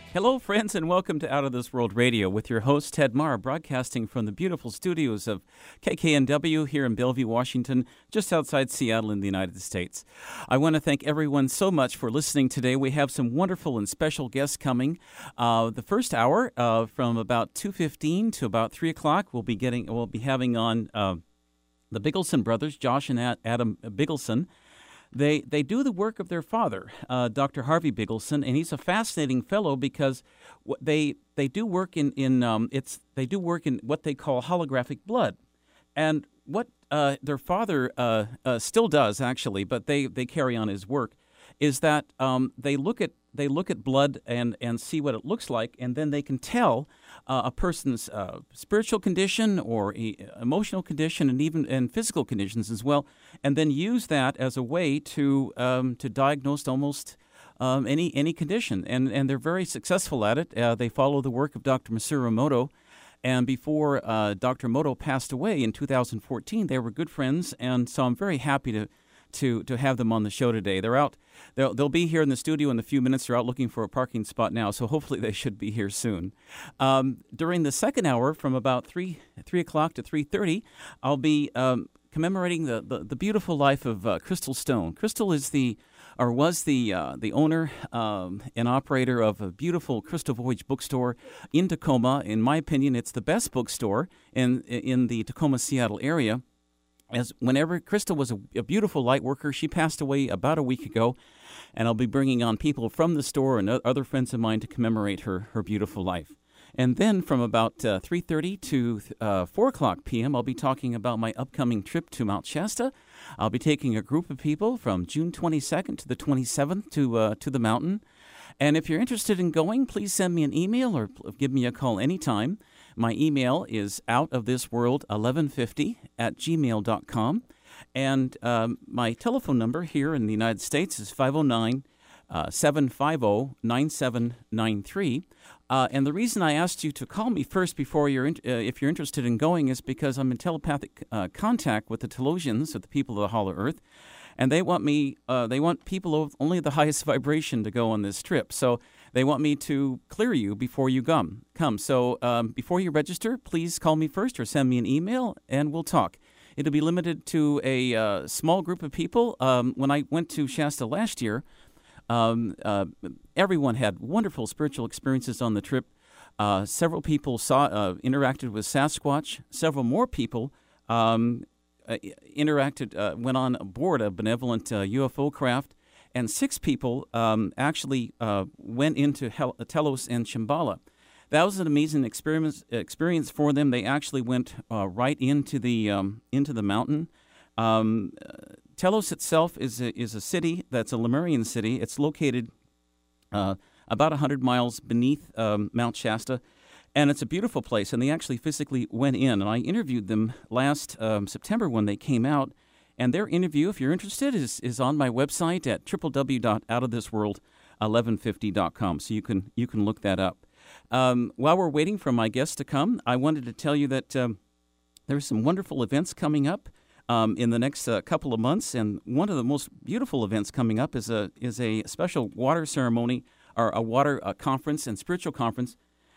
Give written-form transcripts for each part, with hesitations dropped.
Hello, friends, and welcome to Out of This World Radio with your host, Ted Marr, broadcasting from the beautiful studios of KKNW here in Bellevue, Washington, just outside Seattle in the United States. I want to thank everyone so much for listening today. We have some wonderful and special guests coming. The first hour, from about 2:15 to about 3 o'clock, we'll be having on the Biggleson brothers, Josh and Adam Biggleson. They do the work of their father, Dr. Harvey Biggleson, and he's a fascinating fellow because they do work in what they call holographic blood, and what their father still does actually, but they carry on his work, is that they look at blood and see what it looks like, and then they can tell a person's spiritual condition or emotional condition and even physical conditions as well, and then use that as a way to diagnose almost any condition. And they're very successful at it. They follow the work of Dr. Masaru Emoto. And before Dr. Emoto passed away in 2014, they were good friends, and so I'm very happy to have them on the show today. They'll be here in the studio in a few minutes. They're out looking for a parking spot now, so hopefully they should be here soon. During the second hour, from about 3 o'clock to 3:30, I'll be commemorating the beautiful life of Crystal Stone. Crystal was the owner and operator of a beautiful Crystal Voyage bookstore in Tacoma. In my opinion, it's the best bookstore in the Tacoma, Seattle area. As whenever Crystal was a beautiful light worker, she passed away about a week ago, and I'll be bringing on people from the store and other friends of mine to commemorate her beautiful life. And then from about 3:30 to 4 o'clock p.m., I'll be talking about my upcoming trip to Mount Shasta. I'll be taking a group of people from June 22nd to the 27th to the mountain. And if you're interested in going, please send me an email or give me a call anytime. My email is outofthisworld1150@gmail.com. And my telephone number here in the United States is 509-750-9793. And the reason I asked you to call me first before if you're interested in going is because I'm in telepathic contact with the Telosians, or the people of the Hollow Earth. And they want people of only the highest vibration to go on this trip. So they want me to clear you before you come. So before you register, please call me first or send me an email, and we'll talk. It'll be limited to a small group of people. When I went to Shasta last year, everyone had wonderful spiritual experiences on the trip. Several people interacted with Sasquatch. Several more people went on board a benevolent UFO craft, and 6 people actually went into Telos and Shambhala. That was an amazing experience for them. They actually went right into the mountain. Telos itself is a city that's a Lemurian city. It's located about 100 miles beneath Mount Shasta. And it's a beautiful place, and they actually physically went in. And I interviewed them last September when they came out. And their interview, if you're interested, is on my website at www.outofthisworld1150.com. So you can look that up. While we're waiting for my guests to come, I wanted to tell you that there's some wonderful events coming up in the next couple of months. And one of the most beautiful events coming up is a special water ceremony, or a water conference and spiritual conference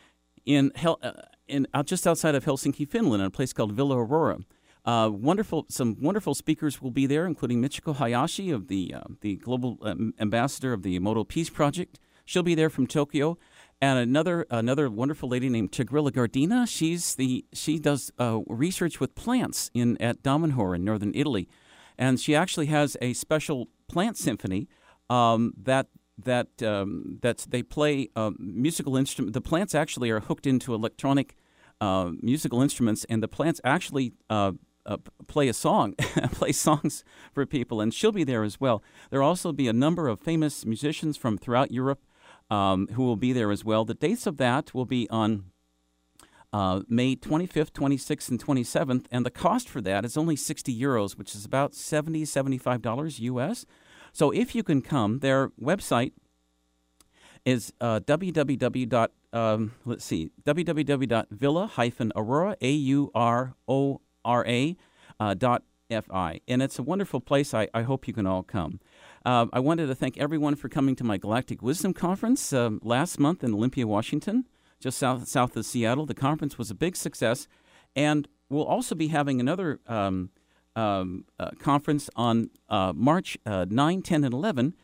just outside of Helsinki, Finland, in a place called Villa Aurora. Some wonderful speakers will be there, including Michiko Hayashi of the global ambassador of the Emoto Peace Project. She'll be there from Tokyo, and another wonderful lady named Tigrilla Gardina. She does research with plants at Damanhur in northern Italy, and she actually has a special plant symphony that they play musical instrument. The plants actually are hooked into electronic musical instruments, and the plants actually play songs for people, and she'll be there as well. There'll also be a number of famous musicians from throughout Europe who will be there as well. The dates of that will be on May 25th, 26th, and 27th, and the cost for that is only €60, which is about $75 US. So if you can come, their website is www.villa-aurora.fi, and it's a wonderful place. I hope you can all come. I wanted to thank everyone for coming to my Galactic Wisdom Conference last month in Olympia, Washington, just south of Seattle. The conference was a big success, and we'll also be having another conference on March 9, 10, and 11,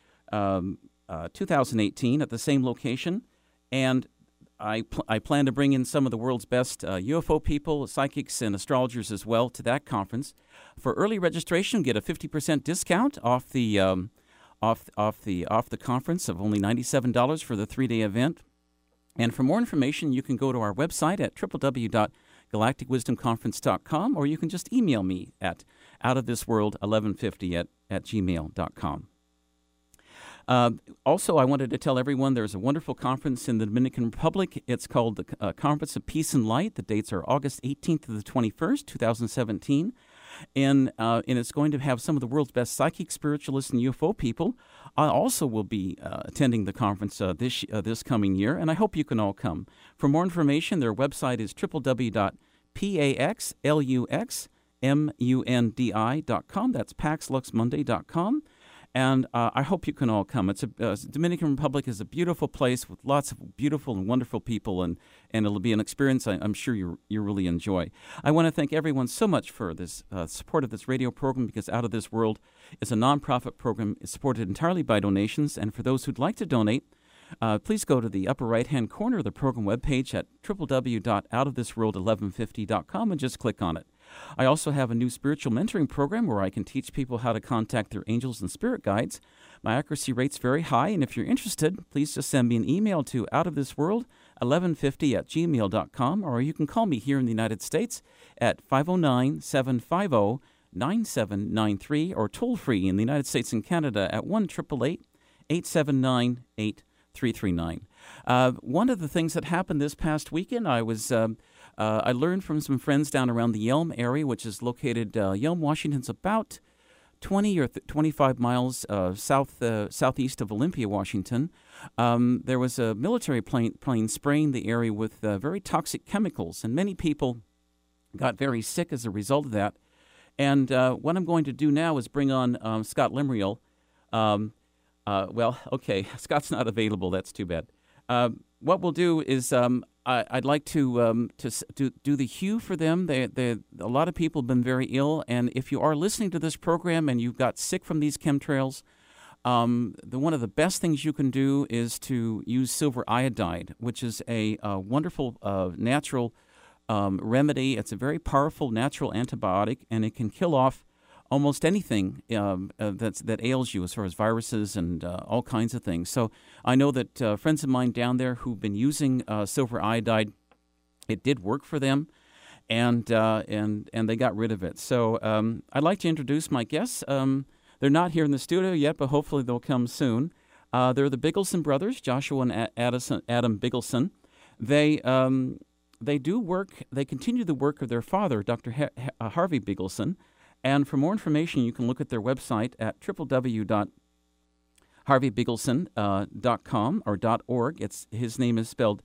2018 at the same location, and I plan to bring in some of the world's best UFO people, psychics, and astrologers as well to that conference. For early registration, get a 50% discount off the conference of only $97 for the 3-day event. And for more information, you can go to our website at www.galacticwisdomconference.com, or you can just email me at outofthisworld1150 at gmail.com. Also, I wanted to tell everyone there's a wonderful conference in the Dominican Republic. It's called the Conference of Peace and Light. The dates are August 18th to the 21st, 2017. And it's going to have some of the world's best psychic, spiritualists, and UFO people. I also will be attending the conference this coming year, and I hope you can all come. For more information, their website is www.paxluxmundi.com. That's paxluxmundi.com. And I hope you can all come. Dominican Republic is a beautiful place with lots of beautiful and wonderful people, and it'll be an experience I'm sure you really enjoy. I want to thank everyone so much for this support of this radio program, because Out of This World is a nonprofit program. It's supported entirely by donations, and for those who'd like to donate, please go to the upper right-hand corner of the program webpage at www.outofthisworld1150.com and just click on it. I also have a new spiritual mentoring program where I can teach people how to contact their angels and spirit guides. My accuracy rate's very high, and if you're interested, please just send me an email to outofthisworld1150 at gmail.com, or you can call me here in the United States at 509-750-9793, or toll-free in the United States and Canada at 1-888-879-8339. One of the things that happened this past weekend, I learned from some friends down around the Yelm area, which is located, Yelm, Washington's about 20 or 25 miles southeast of Olympia, Washington. There was a military plane spraying the area with very toxic chemicals, and many people got very sick as a result of that. And what I'm going to do now is bring on Scott Lemriel. Scott's not available. That's too bad. What we'll do is I'd like to do the hue for them. A lot of people have been very ill, and if you are listening to this program and you got sick from these chemtrails, one of the best things you can do is to use silver iodide, which is a wonderful natural remedy. It's a very powerful natural antibiotic, and it can kill off almost anything that ails you, as far as viruses and all kinds of things. So I know that friends of mine down there who've been using silver iodide, it did work for them, and they got rid of it. So I'd like to introduce my guests. They're not here in the studio yet, but hopefully they'll come soon. They're the Bigelsen brothers, Joshua and Adam Bigelsen. They do work. They continue the work of their father, Dr. Harvey Bigelsen. And for more information, you can look at their website at www.harveybigelsen.com or .org. His name is spelled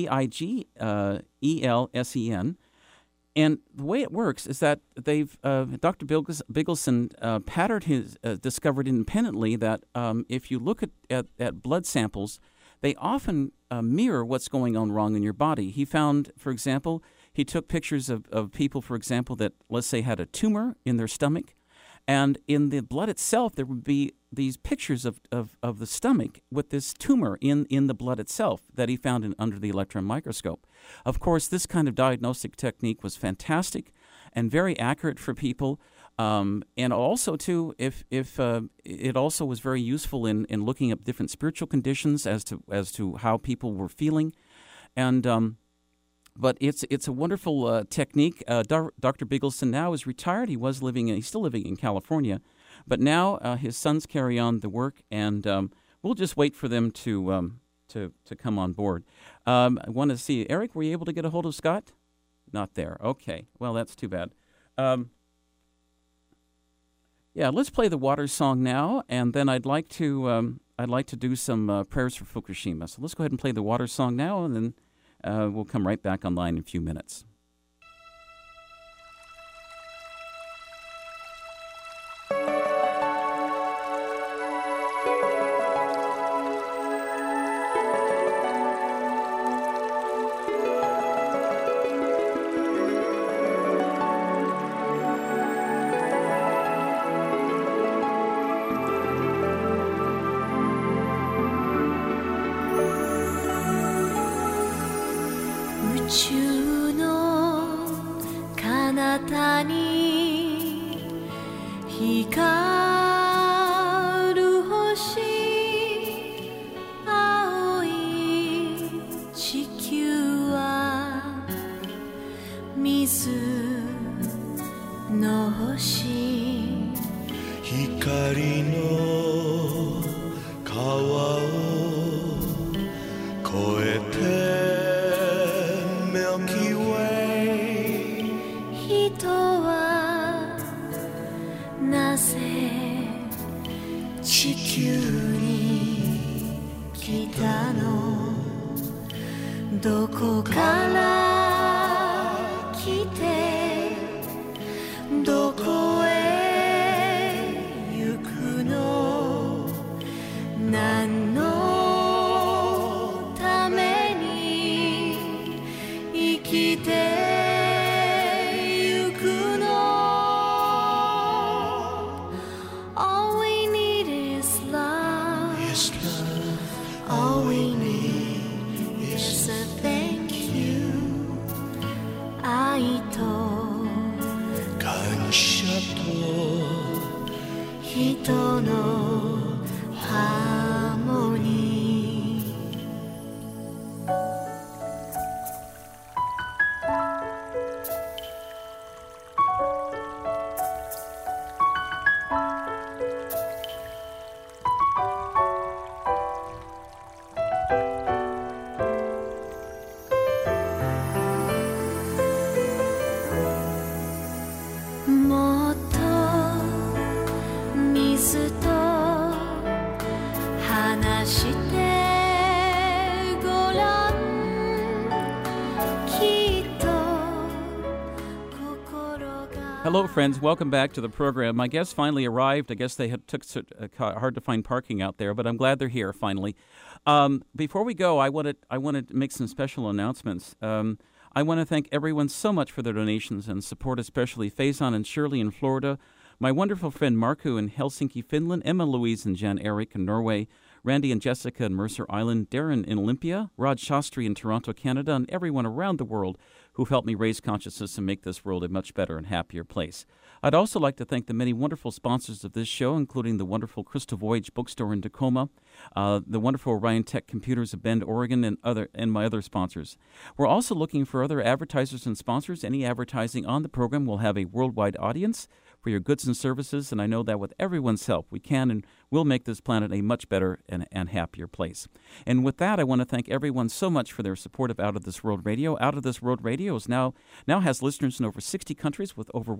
Bigelsen. And the way it works is that Dr. Bigelsen discovered independently that if you look at blood samples, they often mirror what's going on wrong in your body. He found, for example, he took pictures of people, for example, that, let's say, had a tumor in their stomach, and in the blood itself, there would be these pictures of the stomach with this tumor in the blood itself that he found under the electron microscope. Of course, this kind of diagnostic technique was fantastic and very accurate for people, and also, too, if it also was very useful in looking up different spiritual conditions as to how people were feeling, and but it's a wonderful technique. Dr. Bigelsen now is retired. He's still living in California, but now his sons carry on the work, and we'll just wait for them to come on board. I want to see, Eric, were you able to get a hold of Scott? Not there. Okay. Well, that's too bad. Let's play the water song now, and then I'd like to do some prayers for Fukushima. So let's go ahead and play the water song now, and then we'll come right back online in a few minutes. 主の彼方に光る星、青い地球は水の星、 光の川を越えてMilky Way、 人はなぜ地球に来たの、どこから来てどこへ行くの、何のために生きてゆくの。 All we need is love, Yes, love. all we need is a thank you、 愛と感謝と人のハーモニー。もっと水と話してごらん、きっと心が。 Hello, friends. Welcome back to the program. My guests finally arrived. I guess they took hard to find parking out there, but I'm glad they're here finally. Before we go, I want to make some special announcements. I want to thank everyone so much for their donations and support, especially Faison and Shirley in Florida, my wonderful friend Marku in Helsinki, Finland, Emma Louise and Jan Erik in Norway, Randy and Jessica in Mercer Island, Darren in Olympia, Rod Shastri in Toronto, Canada, and everyone around the world who've helped me raise consciousness and make this world a much better and happier place. I'd also like to thank the many wonderful sponsors of this show, including the wonderful Crystal Voyage Bookstore in Tacoma, the wonderful Orion Tech Computers of Bend, Oregon, and my other sponsors. We're also looking for other advertisers and sponsors. Any advertising on the program will have a worldwide audience for your goods and services, and I know that with everyone's help, we can and will make this planet a much better and happier place. And with that, I want to thank everyone so much for their support of Out of This World Radio. Out of This World Radio is now has listeners in over 60 countries with over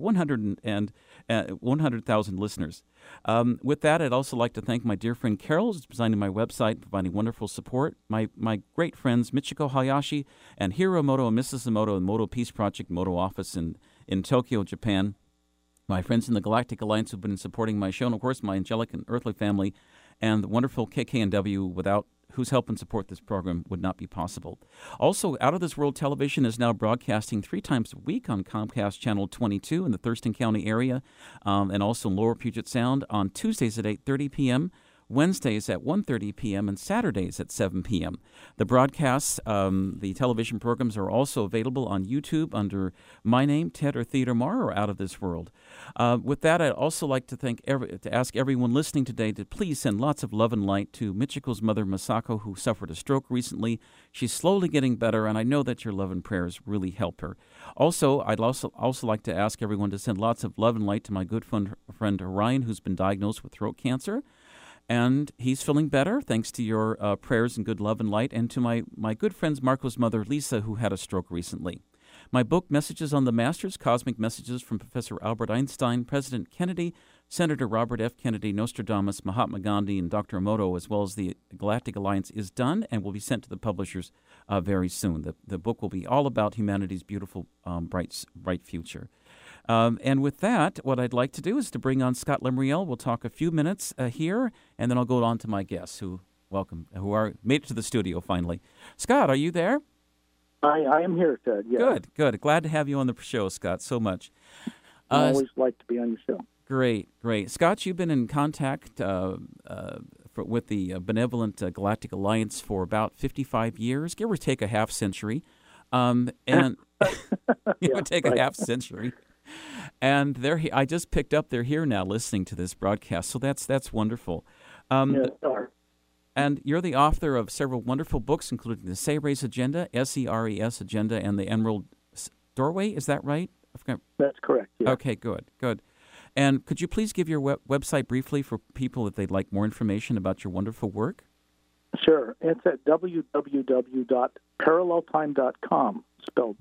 100,000 listeners. With that, I'd also like to thank my dear friend Carol, who's designing my website, providing wonderful support. My great friends Michiko Hayashi and Hiro Moto and Mrs. Emoto and Moto Peace Project Moto Office in Tokyo, Japan. My friends in the Galactic Alliance who've been supporting my show, and of course my angelic and earthly family, and the wonderful KKNW, without whose help and support this program would not be possible. Also, Out of This World Television is now broadcasting 3 times a week on Comcast Channel 22 in the Thurston County area, and also in Lower Puget Sound on Tuesdays at 8:30 p.m., Wednesdays at 1:30 p.m., and Saturdays at 7 p.m. The broadcasts, the television programs are also available on YouTube under my name, Ted or Theodore Marr, or Out of This World. With that, I'd also like to ask everyone listening today to please send lots of love and light to Michiko's mother, Masako, who suffered a stroke recently. She's slowly getting better, and I know that your love and prayers really help her. Also, I'd also like to ask everyone to send lots of love and light to my good friend Orion, who's been diagnosed with throat cancer. And he's feeling better, thanks to your prayers and good love and light, and to my good friend's Marco's mother, Lisa, who had a stroke recently. My book, Messages on the Masters, Cosmic Messages from Professor Albert Einstein, President Kennedy, Senator Robert F. Kennedy, Nostradamus, Mahatma Gandhi, and Dr. Emoto, as well as the Galactic Alliance, is done and will be sent to the publishers very soon. The book will be all about humanity's beautiful, bright future. And with that, what I'd like to do is to bring on Scott Lemriel. We'll talk a few minutes here, and then I'll go on to my guests who made it to the studio finally. Scott, are you there? I am here, Ted. Yeah. Good. Glad to have you on the show, Scott, so much. I always like to be on your show. Great. Scott, you've been in contact with the Benevolent Galactic Alliance for about 55 years, give or take a half century. And it would take a half century. And I just picked up. They're here now, listening to this broadcast. So that's wonderful. And you're the author of several wonderful books, including the Seres Agenda, SERES Agenda, and the Emerald Doorway. Is that right? That's correct. Yeah. Okay, good. And could you please give your website briefly for people if they'd like more information about your wonderful work? Sure. It's at www.paralleltime.com, spelled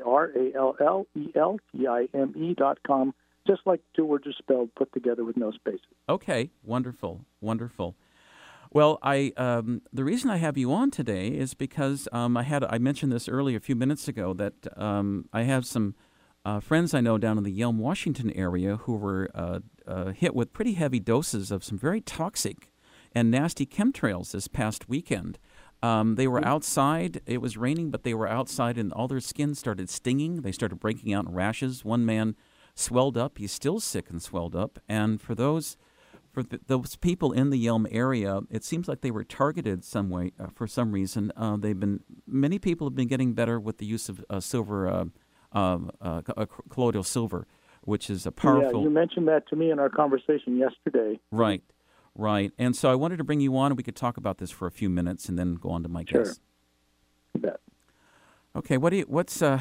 PARALLELTIME.com, just like two words are spelled, put together with no spaces. Okay, wonderful. Well, the reason I have you on today is because I mentioned this earlier a few minutes ago that I have some friends I know down in the Yelm, Washington area who were hit with pretty heavy doses of some very toxic and nasty chemtrails this past weekend. They were outside. It was raining, but they were outside, and all their skin started stinging. They started breaking out in rashes. One man swelled up. He's still sick and swelled up. And for those people in the Yelm area, it seems like they were targeted some way for some reason. Many people have been getting better with the use of silver, colloidal silver, which is a powerful. Yeah, you mentioned that to me in our conversation yesterday. Right. And so I wanted to bring you on, and we could talk about this for a few minutes, and then go on to my guest. You bet. Okay. What did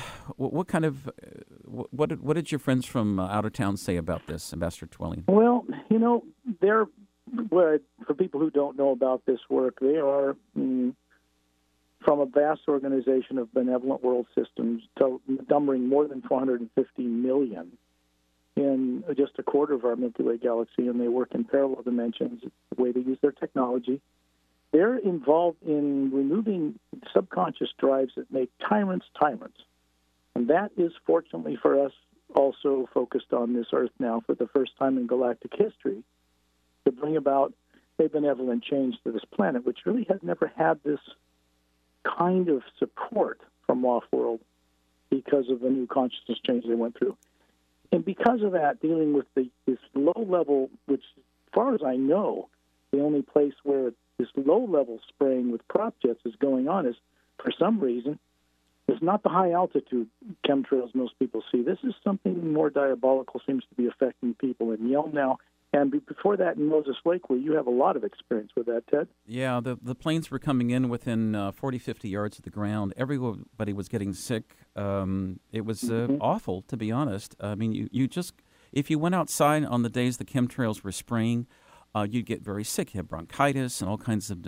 your friends from out of town say about this, Ambassador Twellian? Well, for people who don't know about this work, they are from a vast organization of benevolent world systems, numbering more than 450 million in just a quarter of our Milky Way galaxy, and they work in parallel dimensions. It's the way they use their technology. They're involved in removing subconscious drives that make tyrants tyrants. And that is, fortunately for us, also focused on this Earth now for the first time in galactic history to bring about a benevolent change to this planet, which really has never had this kind of support from off-world because of the new consciousness change they went through. And because of that, dealing with this low level, which, as far as I know, the only place where this low-level spraying with prop jets is going on is, for some reason, it's not the high-altitude chemtrails most people see. This is something more diabolical, seems to be affecting people in Yelm now. And before that, in Moses Lake, where you have a lot of experience with that, Ted. Yeah, the planes were coming in within 40, 50 yards of the ground. Everybody was getting sick. It was awful, to be honest. I mean, if you went outside on the days the chemtrails were spraying, you'd get very sick. You have bronchitis and all kinds of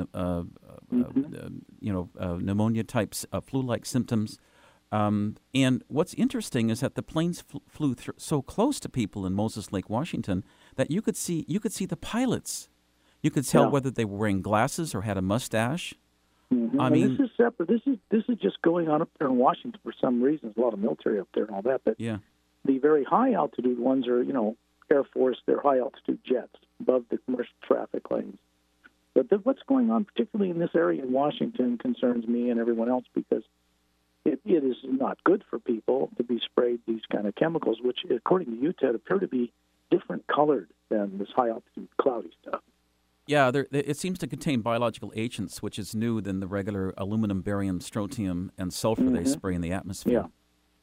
pneumonia types, flu-like symptoms. And what's interesting is that the planes flew so close to people in Moses Lake, Washington, that you could see the pilots. You could tell whether they were wearing glasses or had a mustache. Mm-hmm. I mean, this is separate. This is just going on up there in Washington for some reason. There's a lot of military up there and all that. But the very high altitude ones are, Air Force. They're high altitude jets above the commercial traffic lanes. But what's going on, particularly in this area in Washington, concerns me and everyone else because it is not good for people to be sprayed these kind of chemicals, which, according to you, Ted, appear to be different colored than this high-altitude cloudy stuff. Yeah, it seems to contain biological agents, which is new than the regular aluminum, barium, strontium, and sulfur they spray in the atmosphere. Yeah.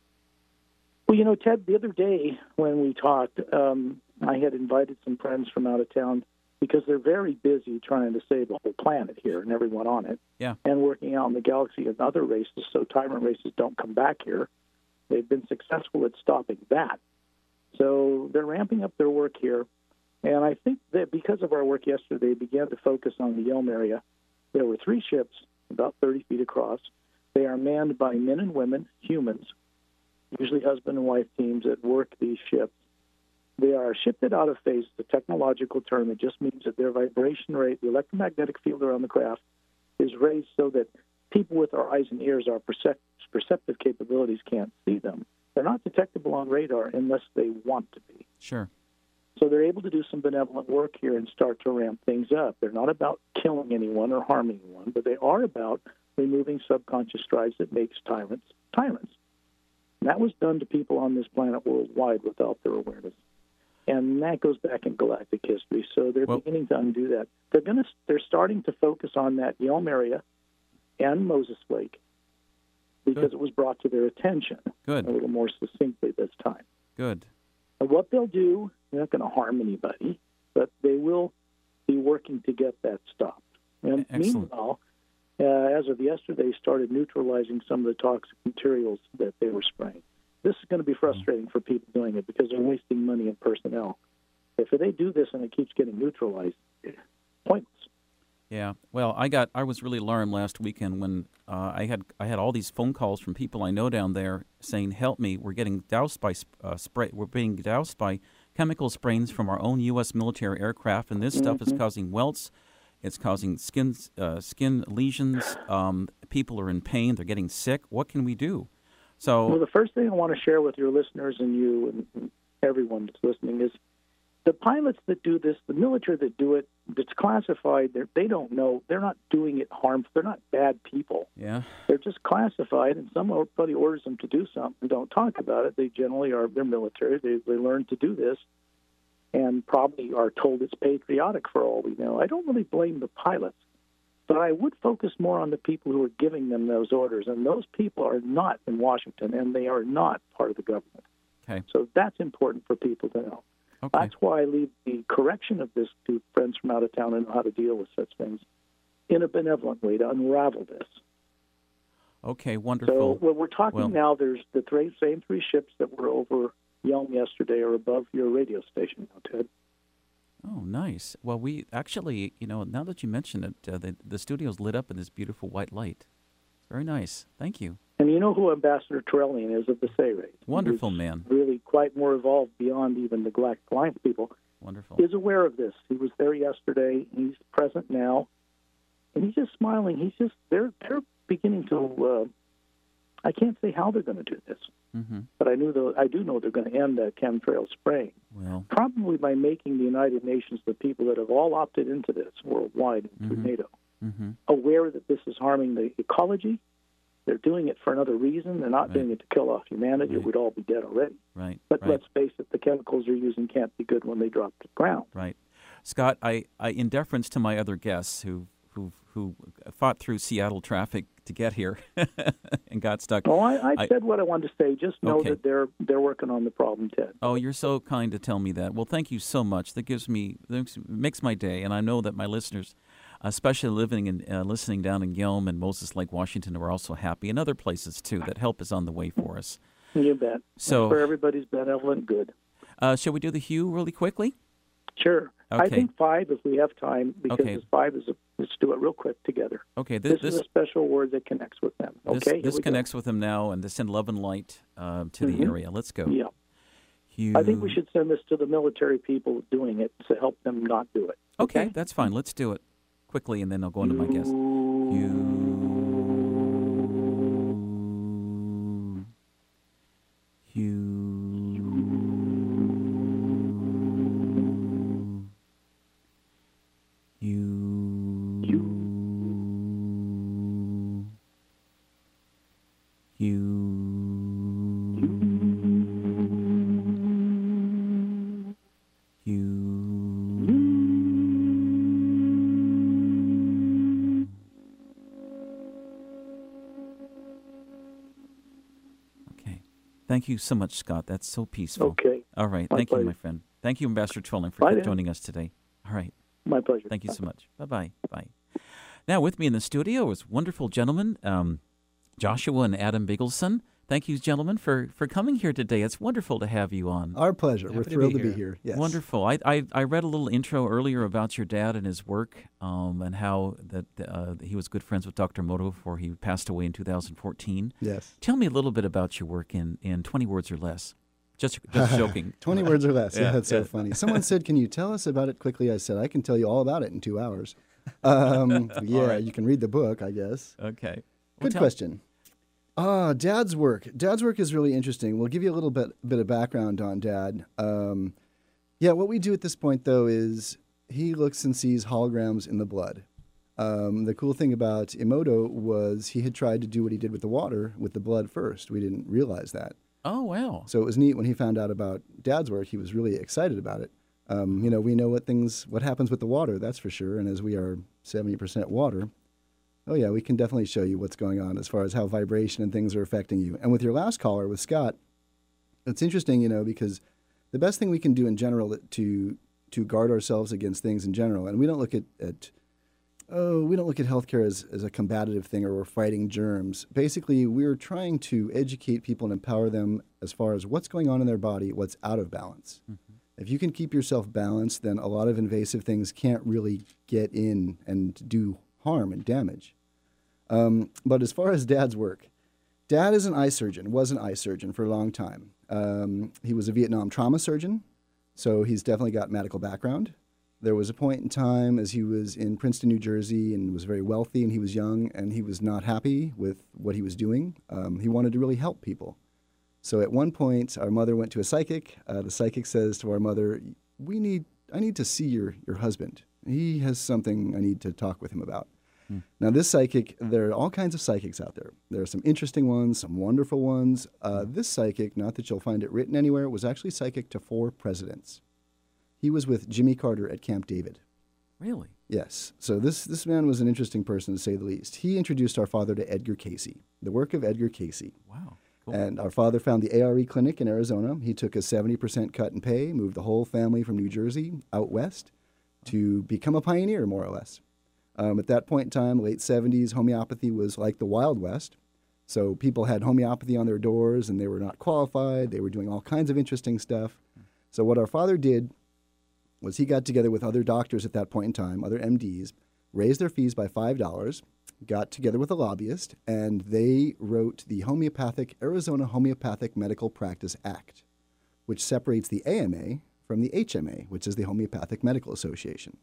Well, Ted, the other day when we talked, I had invited some friends from out of town because they're very busy trying to save the whole planet here and everyone on it, and working out in the galaxy and other races so tyrant races don't come back here. They've been successful at stopping that. So they're ramping up their work here, and I think that because of our work yesterday, they began to focus on the Yelm area. There were 3 ships, about 30 feet across. They are manned by men and women, humans, usually husband and wife teams that work these ships. They are shifted out of phase. It's a technological term. It just means that their vibration rate, the electromagnetic field around the craft, is raised so that people with our eyes and ears, our perceptive capabilities, can't see them. They're not detectable on radar unless they want to be. Sure. So they're able to do some benevolent work here and start to ramp things up. They're not about killing anyone or harming anyone, but they are about removing subconscious drives that makes tyrants tyrants. And that was done to people on this planet worldwide without their awareness. And that goes back in galactic history. So they're beginning to undo that. They're starting to focus on that Yelm area and Moses Lake. because it was brought to their attention Good. a little more succinctly this time. Good. And what they'll do, they're not going to harm anybody, but they will be working to get that stopped. And Excellent. meanwhile, as of yesterday, started neutralizing some of the toxic materials that they were spraying. This is going to be frustrating for people doing it because they're wasting money and personnel. If they do this and it keeps getting neutralized, it's pointless. Yeah. Well, I was really alarmed last weekend when I had all these phone calls from people I know down there saying, "Help me! We're getting doused by spray. We're being doused by chemical sprays from our own U.S. military aircraft, and this stuff is causing welts. It's causing skin lesions. People are in pain. They're getting sick. What can we do?" So, well, the first thing I want to share with your listeners and you and everyone that's listening is the pilots that do this, the military that do it, that's classified, they don't know. They're not doing it harmful. They're not bad people. yeah. They're just classified, and somebody orders them to do something and don't talk about it. They generally are, they're military. They learn to do this and probably are told it's patriotic for all we know. I don't really blame the pilots, but I would focus more on the people who are giving them those orders, and those people are not in Washington, and they are not part of the government. Okay. So that's important for people to know. Okay. That's why I leave the correction of this to friends from out of town and know how to deal with such things in a benevolent way to unravel this. Okay. So Wonderful. when we're talking Well- now, there's the same three ships that were over Yelm yesterday are above your radio station now, Ted. Oh, nice. Well, we actually, now that you mention it, the studio's lit up in this beautiful white light. Very nice. Thank you. And you know who Ambassador Torellian is of the Say Rays. Wonderful He's man. really quite more evolved beyond even the Galactic Alliance people. Wonderful. Is aware of this. He was there yesterday. He's present now, and he's just smiling. They're beginning to. I can't say how they're going to do this, Mm-hmm. but I do know they're going to end chemtrail spraying. Well, Probably by making the United Nations, the people that have all opted into this worldwide through NATO, mm-hmm. aware that this is harming the ecology. They're doing it for another reason. They're not doing it to kill off humanity. Right. We'd all be dead already. Right. But right. let's face it, the chemicals they're using can't be good when they drop to the ground. Right. Scott, I in deference to my other guests who fought through Seattle traffic to get here and got stuck. Oh, I said what I wanted to say. Just know Okay. that they're working on the problem, Ted. Oh, you're so kind to tell me that. Well, thank you so much. That makes my day, and I know that my listeners, especially living and listening down in Yelm and Moses Lake, Washington, are also happy, and other places too. That help is on the way for us. You bet. So- for everybody's benevolent good. Shall we do the Hugh really quickly? Sure. I Okay. think 5 if we have time, because Okay. 5 is let's do it real quick together. Okay. This is a special word that connects with them. Okay. This Here we connects with them now, and to send love and light to the area. Let's go. go. Yeah. Hugh. I think we should send this to the military people doing it to help them not do it. Okay, that's fine. Let's do it quickly, and then I'll go into my guest. Hugh. Okay. Thank you so much, Scott. That's so peaceful. Okay. All right. My Thank you, pleasure. my friend. Thank you, Ambassador Trolling, Bye for then. joining us today. All right. My pleasure. Thank you so much. Bye-bye. Bye. Now, with me in the studio is wonderful gentlemen, Joshua and Adam Bigelson. Thank you, gentlemen, for coming here today. It's wonderful to have you on. Our pleasure. We're Happy to thrilled be to be here. here. Yes. Wonderful. I read a little intro earlier about your dad and his work, and how that he was good friends with Dr. Moto before he passed away in 2014. Yes. Tell me a little bit about your work in 20 words or less. Just joking. 20 words or less. Yeah, that's yeah. so funny. Someone said, "Can you tell us about it quickly?" I said, "I can tell you all about it in 2 hours." right. You can read the book, I guess. Okay. Good question. Dad's work. Dad's work is really interesting. We'll give you a little bit of background on Dad. What we do at this point, though, is he looks and sees holograms in the blood. The cool thing about Emoto was he had tried to do what he did with the water with the blood first. We didn't realize that. Oh, wow. So it was neat when he found out about Dad's work. He was really excited about it. We know what happens with the water, that's for sure. And as we are 70% water, Oh, yeah, we can definitely show you what's going on as far as how vibration and things are affecting you. And with your last caller, with Scott, it's interesting, because the best thing we can do in general to guard ourselves against things in general, and we don't look at healthcare as a combative thing or we're fighting germs. Basically, we're trying to educate people and empower them as far as what's going on in their body, what's out of balance. Mm-hmm. If you can keep yourself balanced, then a lot of invasive things can't really get in and do harm and damage. But as far as Dad's work, Dad is an eye surgeon, was an eye surgeon for a long time. He was a Vietnam trauma surgeon, so he's definitely got medical background. There was a point in time as he was in Princeton, New Jersey, and was very wealthy, and he was young, and he was not happy with what he was doing. He wanted to really help people. So at one point, our mother went to a psychic. The psychic says to our mother, I need to see your husband. He has something I need to talk with him about. Now, this psychic, there are all kinds of psychics out there. There are some interesting ones, some wonderful ones. This psychic, not that you'll find it written anywhere, was actually psychic to 4 presidents. He was with Jimmy Carter at Camp David. Really? Yes. So this man was an interesting person, to say the least. He introduced our father to Edgar Cayce, the work of Edgar Cayce. Wow. Cool. And our father found the ARE clinic in Arizona. He took a 70% cut in pay, moved the whole family from New Jersey out west to become a pioneer, more or less. At that point in time, late 70s, homeopathy was like the Wild West. So people had homeopathy on their doors, and they were not qualified. They were doing all kinds of interesting stuff. So what our father did was he got together with other doctors at that point in time, other MDs, raised their fees by $5, got together with a lobbyist, and they wrote the Arizona Homeopathic Medical Practice Act, which separates the AMA from the HMA, which is the Homeopathic Medical Association.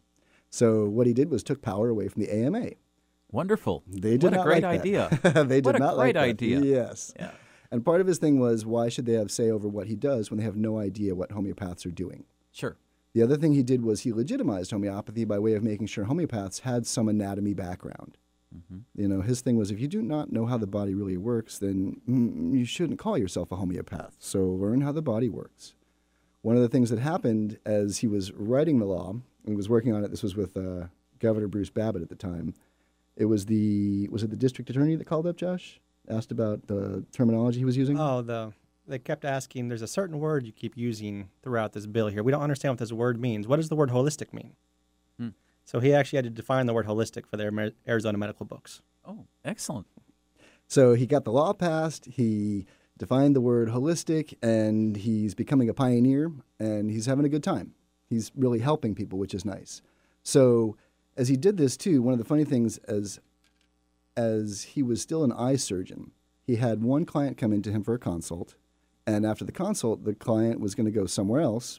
So what he did was took power away from the AMA. Wonderful. They did what not a great like that. idea. They did what a not great like that. idea. Yes. Yeah. And part of his thing was, why should they have say over what he does when they have no idea what homeopaths are doing? Sure. The other thing he did was he legitimized homeopathy by way of making sure homeopaths had some anatomy background. Mm-hmm. His thing was, if you do not know how the body really works, then you shouldn't call yourself a homeopath. So learn how the body works. One of the things that happened as he was writing the law, and he was working on it, this was with Governor Bruce Babbitt at the time. Was it the district attorney that called up, Josh? Asked about the terminology he was using? They kept asking, there's a certain word you keep using throughout this bill here. We don't understand what this word means. What does the word holistic mean? So he actually had to define the word holistic for their Arizona medical books. Oh, excellent. So he got the law passed, he defined the word holistic, and he's becoming a pioneer, and he's having a good time. He's really helping people, which is nice. So as he did this, too, one of the funny things, as he was still an eye surgeon, he had one client come into him for a consult, and after the consult, the client was going to go somewhere else.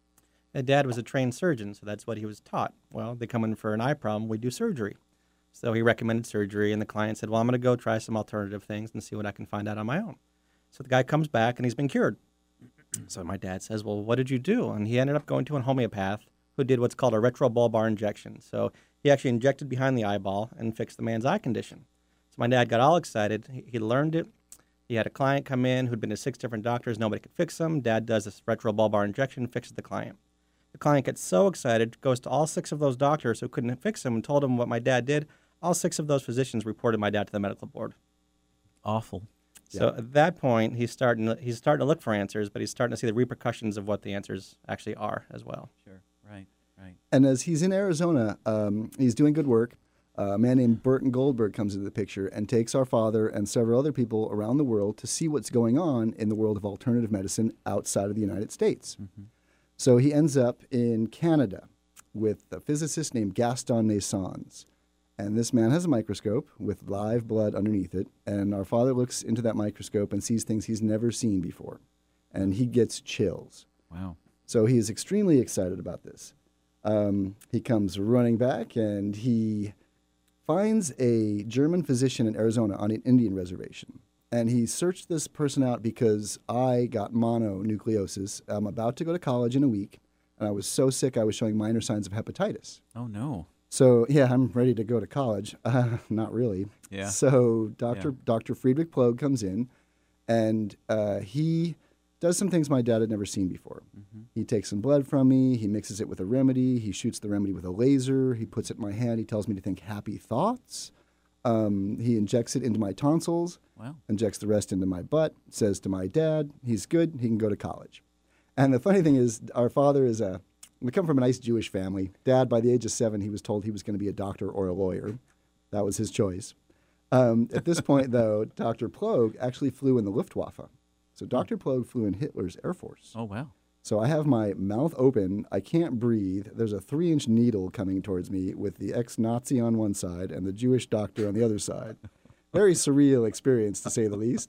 Dad was a trained surgeon, so that's what he was taught. Well, they come in for an eye problem, we do surgery. So he recommended surgery, and the client said, well, I'm going to go try some alternative things and see what I can find out on my own. So the guy comes back, and he's been cured. So my dad says, well, what did you do? And he ended up going to a homeopath who did what's called a retrobulbar injection. So he actually injected behind the eyeball and fixed the man's eye condition. So my dad got all excited. He learned it. He had a client come in who'd been to 6 different doctors. Nobody could fix him. Dad does this retrobulbar injection, fixes the client. The client gets so excited, goes to all 6 of those doctors who couldn't fix him and told him what my dad did. All 6 of those physicians reported my dad to the medical board. Awful. So at that point, he's starting to look for answers, but he's starting to see the repercussions of what the answers actually are as well. Sure. Right. And as he's in Arizona, he's doing good work. A man named Burton Goldberg comes into the picture and takes our father and several other people around the world to see what's going on in the world of alternative medicine outside of the United States. Mm-hmm. So he ends up in Canada with a physicist named Gaston Naessens. And this man has a microscope with live blood underneath it. And our father looks into that microscope and sees things he's never seen before. And he gets chills. Wow. So he is extremely excited about this. He comes running back, and he finds a German physician in Arizona on an Indian reservation. And he searched this person out because I got mononucleosis. I'm about to go to college in a week, and I was so sick I was showing minor signs of hepatitis. Oh, no. So, yeah, I'm ready to go to college. Not really. Yeah. So Dr. Friedrich Ploeg comes in, and he does some things my dad had never seen before. Mm-hmm. He takes some blood from me. He mixes it with a remedy. He shoots the remedy with a laser. He puts it in my hand. He tells me to think happy thoughts. He injects it into my tonsils, Wow. injects the rest into my butt, says to my dad, he's good, he can go to college. And the funny thing is, our father is we come from a nice Jewish family. Dad, by the age of 7, he was told he was going to be a doctor or a lawyer. That was his choice. At this point, though, Dr. Ploeg actually flew in the Luftwaffe. So Dr. Ploeg flew in Hitler's Air Force. Oh, wow. So I have my mouth open. I can't breathe. There's a 3-inch needle coming towards me with the ex-Nazi on one side and the Jewish doctor on the other side. Very surreal experience, to say the least.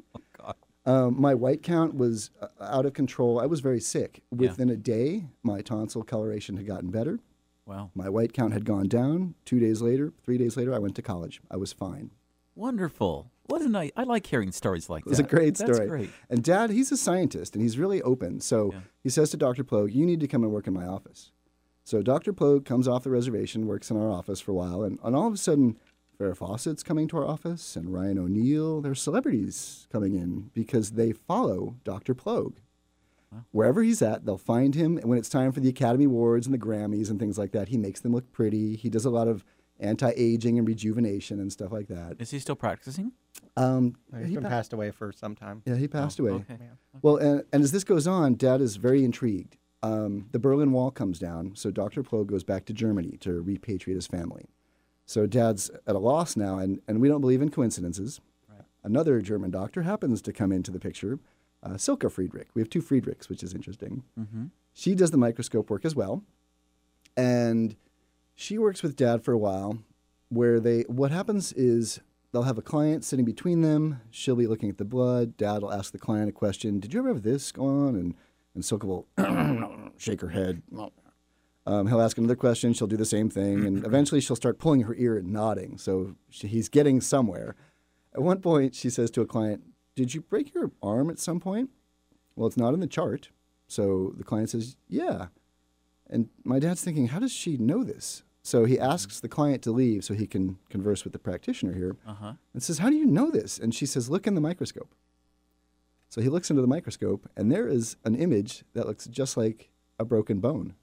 My white count was out of control. I was very sick. Within a day, my tonsil coloration had gotten better. Wow. My white count had gone down. 2 days later, 3 days later, I went to college. I was fine. Wonderful. What a nice. I like hearing stories like that. It was a great story. That's great. And Dad, he's a scientist, and he's really open. So he says to Dr. Ploeg, you need to come and work in my office. So Dr. Ploeg comes off the reservation, works in our office for a while, and all of a sudden, Farrah Fawcett's coming to our office, and Ryan O'Neal. There's celebrities coming in because they follow Dr. Ploeg. Wherever he's at, they'll find him. And when it's time for the Academy Awards and the Grammys and things like that, he makes them look pretty. He does a lot of anti-aging and rejuvenation and stuff like that. Is he still practicing? He's been passed away for some time. Yeah, he passed away. Okay. Well, and as this goes on, Dad is very intrigued. The Berlin Wall comes down, so Dr. Ploeg goes back to Germany to repatriate his family. So Dad's at a loss now, and we don't believe in coincidences. Right. Another German doctor happens to come into the picture, Silke Friedrich. We have 2 Friedrichs, which is interesting. Mm-hmm. She does the microscope work as well, and she works with Dad for a while, where what happens is they'll have a client sitting between them. She'll be looking at the blood. Dad will ask the client a question. Did you ever have this go on? And Silke will shake her head. He'll ask another question. She'll do the same thing. And eventually she'll start pulling her ear and nodding. So he's getting somewhere. At one point, she says to a client, did you break your arm at some point? Well, it's not in the chart. So the client says, yeah. And my dad's thinking, how does she know this? So he asks the client to leave so he can converse with the practitioner here and says, how do you know this? And she says, look in the microscope. So he looks into the microscope, and there is an image that looks just like a broken bone.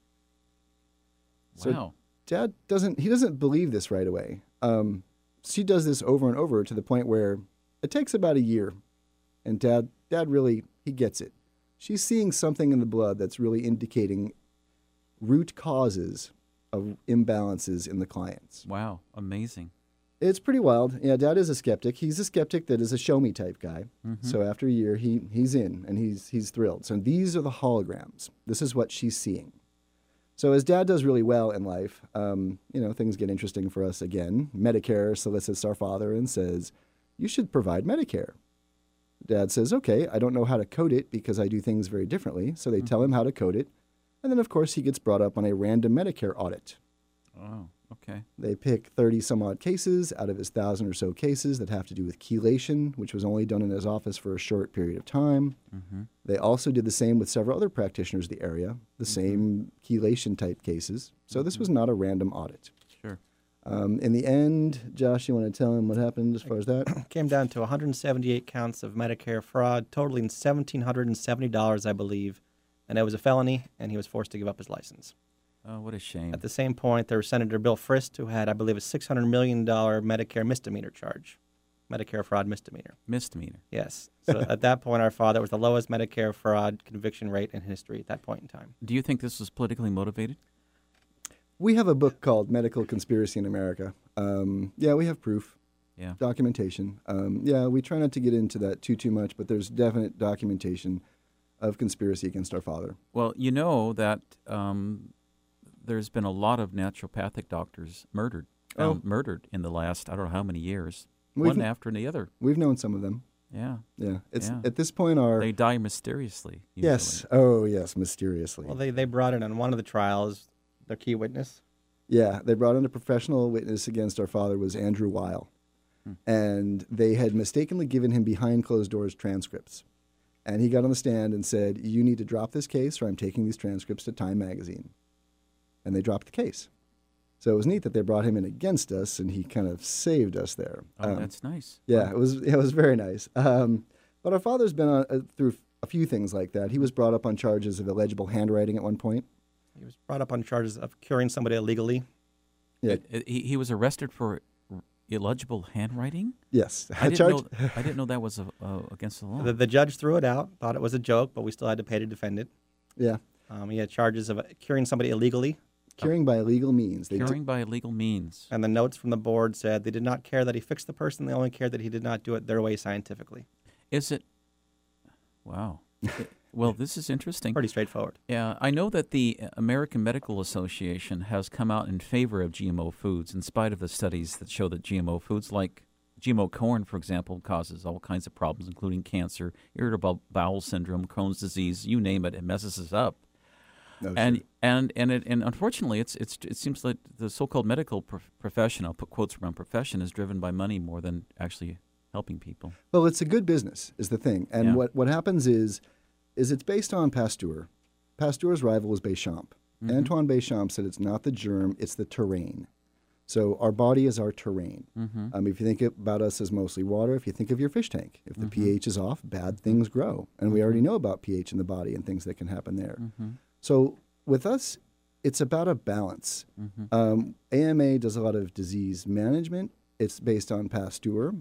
So wow. Dad doesn't believe this right away. She does this over and over to the point where it takes about a year. And Dad really, he gets it. She's seeing something in the blood that's really indicating root causes of imbalances in the clients. Wow. Amazing. It's pretty wild. Yeah, Dad is a skeptic. He's a skeptic that is a show-me type guy. Mm-hmm. So after a year, he's in, and he's thrilled. So these are the holograms. This is what she's seeing. So as Dad does really well in life, things get interesting for us again. Medicare solicits our father and says, you should provide Medicare. Dad says, okay, I don't know how to code it because I do things very differently. So they tell him how to code it. And then, of course, he gets brought up on a random Medicare audit. Oh, okay. They pick 30-some-odd cases out of his 1,000 or so cases that have to do with chelation, which was only done in his office for a short period of time. Mm-hmm. They also did the same with several other practitioners in the area, the same chelation-type cases. So this was not a random audit. Sure. In the end, Josh, you want to tell him what happened as far as that? Came down to 178 counts of Medicare fraud, totaling $1,770, I believe. And it was a felony, and he was forced to give up his license. Oh, what a shame. At the same point, there was Senator Bill Frist, who had, I believe, a $600 million Medicare misdemeanor charge. Medicare fraud misdemeanor. Misdemeanor. Yes. So at that point, our father was the lowest Medicare fraud conviction rate in history at that point in time. Do you think this was politically motivated? We have a book called Medical Conspiracy in America. We have proof. Yeah. Documentation. We try not to get into that too much, but there's definite documentation of conspiracy against our father. Well, you know that there's been a lot of naturopathic doctors murdered in the last, I don't know how many years, one after the other. We've known some of them. Yeah. Yeah. At this point they die mysteriously. Usually. Yes. Oh, yes, mysteriously. Well, they brought in on one of the trials their key witness. Yeah, they brought in a professional witness against our father was Andrew Weil. And they had mistakenly given him behind closed doors transcripts. And he got on the stand and said, you need to drop this case or I'm taking these transcripts to Time Magazine. And they dropped the case. So it was neat that they brought him in against us, and he kind of saved us there. Oh, that's nice. Yeah, it was very nice. But our father's been on, through a few things like that. He was brought up on charges of illegible handwriting at one point. He was brought up on charges of curing somebody illegally. Yeah. He was arrested for illegible handwriting? Yes. I didn't know that was against the law. The judge threw it out, thought it was a joke, but we still had to pay to defend it. Yeah. He had charges of curing somebody illegally. Curing by illegal means. Curing by illegal means. And the notes from the board said they did not care that he fixed the person. They only cared that he did not do it their way scientifically. Is it? Wow. Well, this is interesting. Pretty straightforward. Yeah, I know that the American Medical Association has come out in favor of GMO foods in spite of the studies that show that GMO foods like GMO corn, for example, causes all kinds of problems, including cancer, irritable bowel syndrome, Crohn's disease, you name it. It messes us up. No, and, sure. and unfortunately, it seems like the so-called medical profession, I'll put quotes around profession, is driven by money more than actually helping people. Well, it's a good business is the thing. And what happens is it's based on Pasteur. Pasteur's rival was Béchamp. Mm-hmm. Antoine Béchamp said it's not the germ, it's the terrain. So our body is our terrain. Mm-hmm. If you think about us as mostly water, if you think of your fish tank, if the Mm-hmm. pH is off, bad things grow. And we already know about pH in the body and things that can happen there. Mm-hmm. So with us, it's about a balance. Mm-hmm. AMA does a lot of disease management. It's based on Pasteur.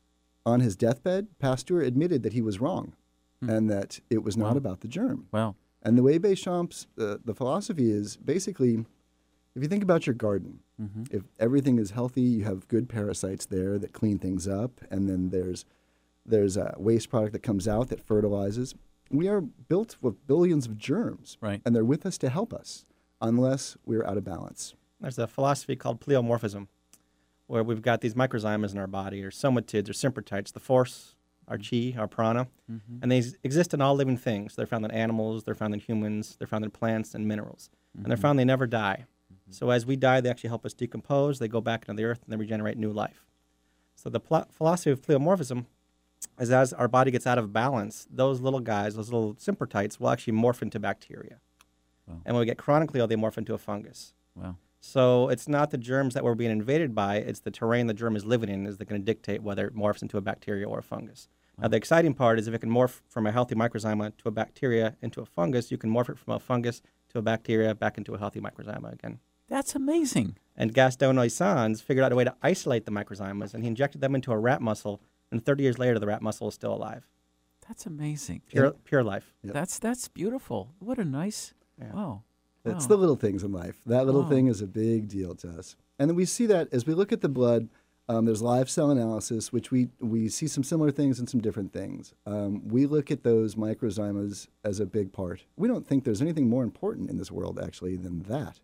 On his deathbed, Pasteur admitted that he was wrong and that it was not about the germ. Wow. And the way Béchamp's, the philosophy is basically, if you think about your garden, if everything is healthy, you have good parasites there that clean things up, and then there's a waste product that comes out that fertilizes. We are built with billions of germs, Right. and they're with us to help us unless we're out of balance. There's a philosophy called pleomorphism, where we've got these microzymas in our body, or somatids, or sympatites, the force, our chi, our prana, and they exist in all living things. They're found in animals, they're found in humans, they're found in plants and minerals, and they're found they never die. So as we die, they actually help us decompose, they go back into the earth, and they regenerate new life. So the philosophy of pleomorphism is as our body gets out of balance, those little guys, those little sympatites, will actually morph into bacteria. Wow. And when we get chronically ill, they morph into a fungus. Wow. So it's not the germs that we're being invaded by, it's the terrain the germ is living in is going to dictate whether it morphs into a bacteria or a fungus. Now, the exciting part is if it can morph from a healthy microzyma to a bacteria into a fungus, you can morph it from a fungus to a bacteria back into a healthy microzyma again. That's amazing. And Gaston Noisans figured out a way to isolate the microzymas, and he injected them into a rat muscle, and 30 years later, the rat muscle is still alive. That's amazing. Pure life. Yep. That's beautiful. What a nice, Yeah. wow. It's Wow. the little things in life. That little Wow. thing is a big deal to us. And then we see that as we look at the blood, there's live cell analysis, which we see some similar things and some different things. We look at those microzymas as a big part. We don't think there's anything more important in this world, actually, than that.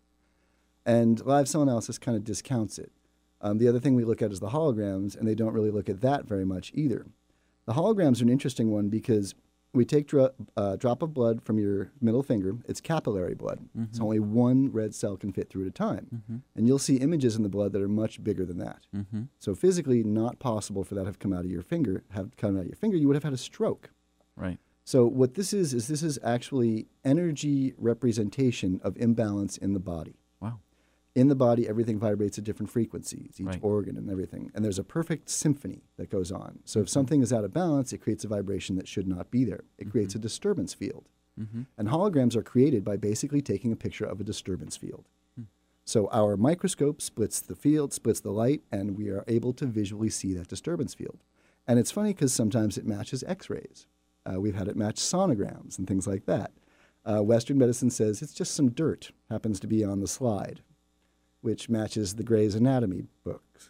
And live cell analysis kind of discounts it. The other thing we look at is the holograms, and they don't really look at that very much either. The holograms are an interesting one because we take a drop of blood from your middle finger. It's capillary blood. So only one red cell can fit through at a time. And you'll see images in the blood that are much bigger than that. So physically not possible for that to have come out of your finger. You would have had a stroke. Right. So what this is actually energy representation of imbalance in the body. Wow. In the body, everything vibrates at different frequencies, each Right. organ and everything. And there's a perfect symphony that goes on. So if something is out of balance, it creates a vibration that should not be there. It creates a disturbance field. And holograms are created by basically taking a picture of a disturbance field. So our microscope splits the field, splits the light, and we are able to visually see that disturbance field. And it's funny because sometimes it matches X-rays. We've had it match sonograms and things like that. Western medicine says it's just some dirt, happens to be on the slide, which matches the Gray's Anatomy books.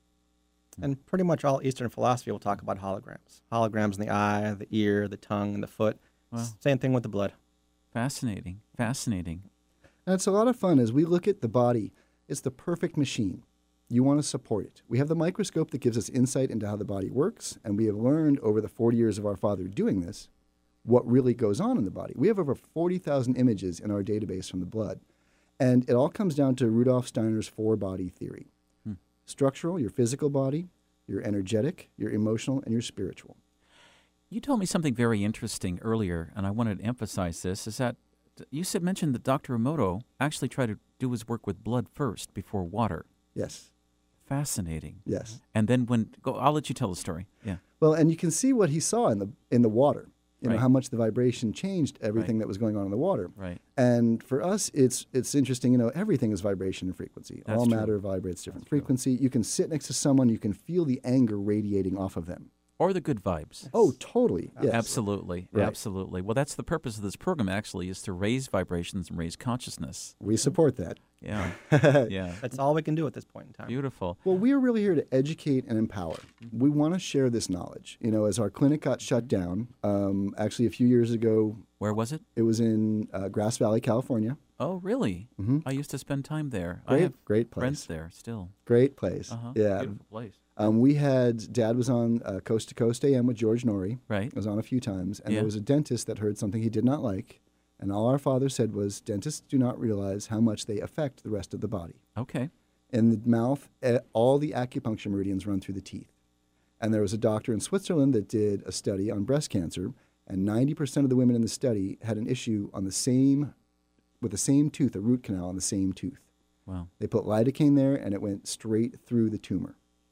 And pretty much all Eastern philosophy will talk about holograms. Holograms in the eye, the ear, the tongue, and the foot. Wow. Same thing with the blood. Fascinating. Fascinating. And it's a lot of fun as we look at the body. It's the perfect machine. You want to support it. We have the microscope that gives us insight into how the body works, and we have learned over the 40 years of our father doing this what really goes on in the body. We have over 40,000 images in our database from the blood, and it all comes down to Rudolf Steiner's four-body theory. Structural, your physical body, your energetic, your emotional, and your spiritual. You told me something very interesting earlier, and I wanted to emphasize this, is that you mentioned that Dr. Emoto actually tried to do his work with blood first before water. Yes, Fascinating. yes. And then I'll let you tell the story. Yeah. Well, and you can see what he saw in the water. You know, Right. how much the vibration changed everything that was going on in the water. Right. And for us, it's interesting. You know, everything is vibration and frequency. That's All true. matter vibrates different That's true. frequency. You can sit next to someone, you can feel the anger radiating off of them. Or the good vibes. Oh, totally. Yes. Absolutely. Right. Absolutely. Well, that's the purpose of this program, actually, is to raise vibrations and raise consciousness. We support that. Yeah. Yeah. That's all we can do at this point in time. Beautiful. Well, we are really here to educate and empower. We want to share this knowledge. You know, as our clinic got shut down, actually a few years ago, Where was it? it was in Grass Valley, California. Oh, really? Mhm. I used to spend time there. I Great, have great friends place. there still. Great place. Uh-huh. Yeah. Beautiful place. We had, Dad was on Coast to Coast AM with George Norrie. Right. Was on a few times. And Yeah. there was a dentist that heard something he did not like. And all our father said was, dentists do not realize how much they affect the rest of the body. Okay. In the mouth, all the acupuncture meridians run through the teeth. And there was a doctor in Switzerland that did a study on breast cancer, and 90% of the women in the study had an issue on with the same tooth, a root canal on the same tooth. Wow. They put lidocaine there, and it went straight through the tumor.